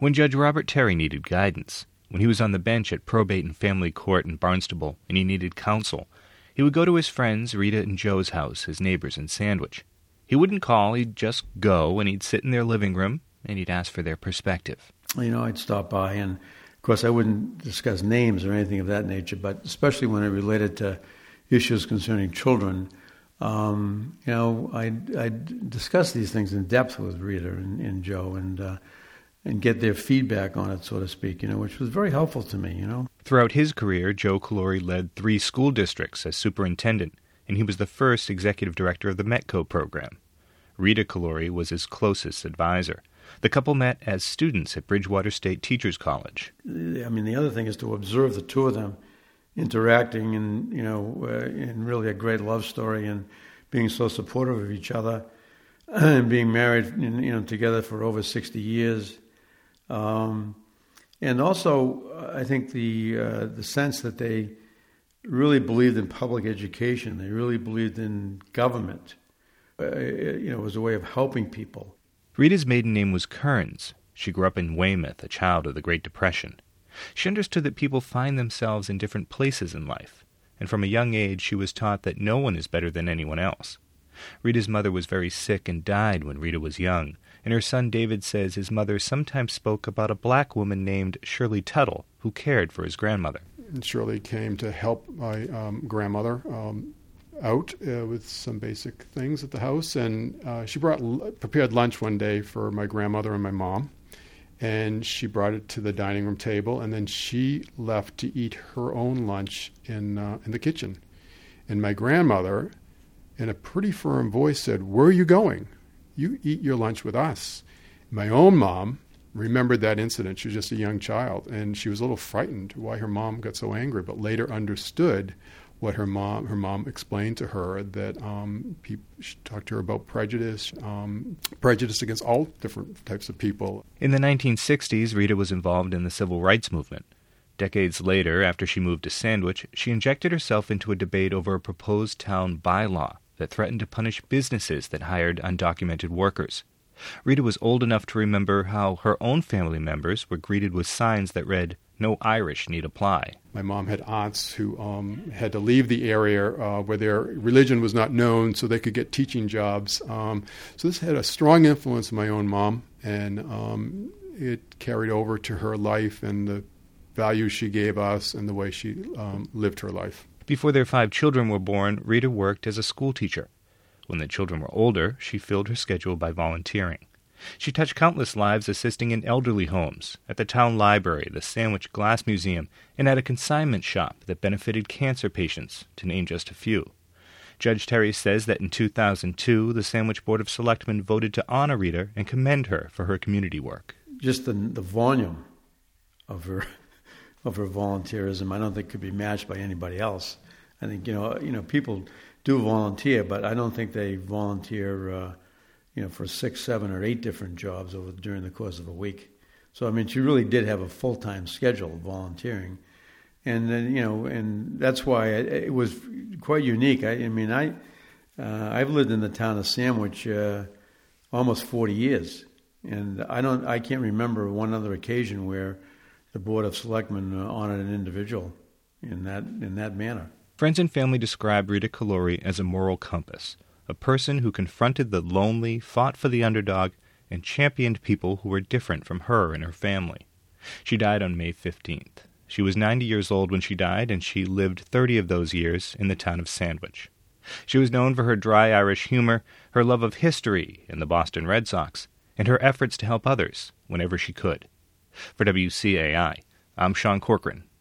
When Judge Robert Terry needed guidance, when he was on the bench at Probate and Family Court in Barnstable and he needed counsel, he would go to his friends Rita and Joe's house, his neighbors in Sandwich. He wouldn't call, he'd just go, and he'd sit in their living room, and he'd ask for their perspective. I'd stop by, and of course I wouldn't discuss names or anything of that nature, but especially when it related to issues concerning children, I'd discuss these things in depth with Rita and Joe and get their feedback on it, so to speak, which was very helpful to me, Throughout his career, Joe Calore led 3 school districts as superintendent, and he was the first executive director of the METCO program. Rita Calore was his closest advisor. The couple met as students at Bridgewater State Teachers College. The other thing is to observe the two of them interacting and, in really a great love story and being so supportive of each other and being married, together for over 60 years. And also, I think the sense that they really believed in public education. They really believed in government. It was a way of helping people. Rita's maiden name was Kearns. She grew up in Weymouth, a child of the Great Depression. She understood that people find themselves in different places in life, and from a young age she was taught that no one is better than anyone else. Rita's mother was very sick and died when Rita was young, and her son David says his mother sometimes spoke about a black woman named Shirley Tuttle who cared for his grandmother. Shirley came to help my grandmother out with some basic things at the house, and she prepared lunch one day for my grandmother and my mom, and she brought it to the dining room table, and then she left to eat her own lunch in the kitchen. And my grandmother, in a pretty firm voice, said, "Where are you going? You eat your lunch with us." My own mom remembered that incident. She was just a young child, and she was a little frightened why her mom got so angry, but later understood what her mom explained to her, that she talked to her about prejudice against all different types of people. In the 1960s, Rita was involved in the civil rights movement. Decades later, after she moved to Sandwich, she injected herself into a debate over a proposed town bylaw that threatened to punish businesses that hired undocumented workers. Rita was old enough to remember how her own family members were greeted with signs that read, "No Irish need apply." My mom had aunts who had to leave the area where their religion was not known so they could get teaching jobs. So this had a strong influence on my own mom, and it carried over to her life and the values she gave us and the way she lived her life. Before their 5 children were born, Rita worked as a school teacher. When the children were older, she filled her schedule by volunteering. She touched countless lives assisting in elderly homes, at the town library, the Sandwich Glass Museum, and at a consignment shop that benefited cancer patients, to name just a few. Judge Terry says that in 2002, the Sandwich Board of Selectmen voted to honor Rita and commend her for her community work. Just the volume of her volunteerism, I don't think could be matched by anybody else. I think people do volunteer, but I don't think they volunteer for 6, 7, or 8 different jobs during the course of a week. So she really did have a full-time schedule of volunteering, and then and that's why it was quite unique. I've lived in the town of Sandwich almost 40 years, and I can't remember one other occasion where the Board of Selectmen honored an individual in that manner. Friends and family describe Rita Calore as a moral compass, a person who confronted the lonely, fought for the underdog, and championed people who were different from her and her family. She died on May 15th. She was 90 years old when she died, and she lived 30 of those years in the town of Sandwich. She was known for her dry Irish humor, her love of history and the Boston Red Sox, and her efforts to help others whenever she could. For WCAI, I'm Sean Corcoran.